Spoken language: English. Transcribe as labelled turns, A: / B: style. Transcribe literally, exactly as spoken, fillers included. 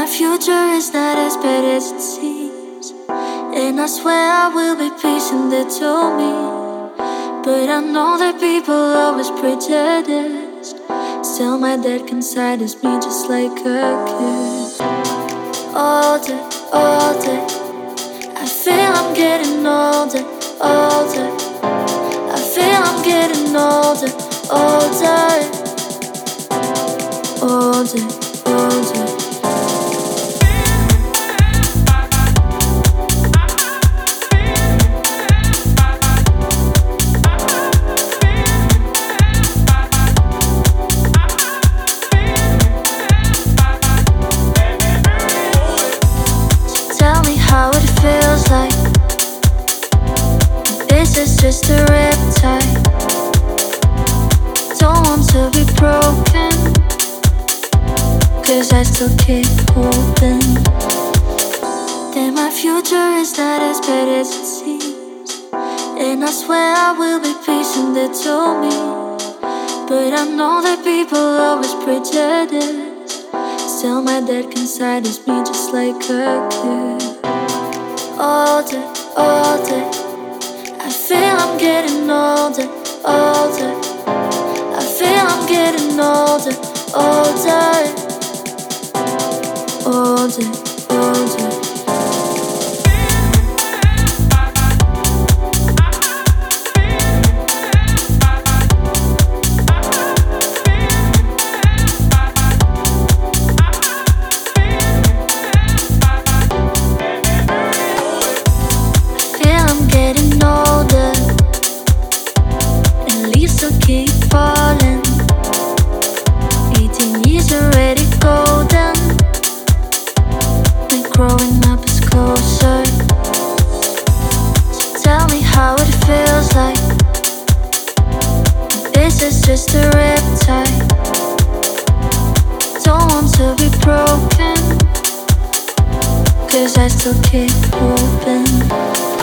A: future is not as bad as it seems, and I swear I will be patient, they told me. But I know that people always prejudiced. Still my dead inside is me just like a kid. Older, older, I feel I'm getting older, older. I feel I'm getting older, older, older, older. How it feels like this is just a riptide. Don't want to be broken, cause I still keep hoping that my future is not as bad as it seems. And I swear I will be patient, they told me. But I know that people always prejudiced. Still my dead inside is me just like a kid. Older, older, I feel I'm getting older, older. I feel I'm getting older, older, older, older. Keep falling. Eighteen years already golden, and growing up is closer. So tell me how it feels like this is just a riptide. Don't want to be broken, cause I still keep hoping.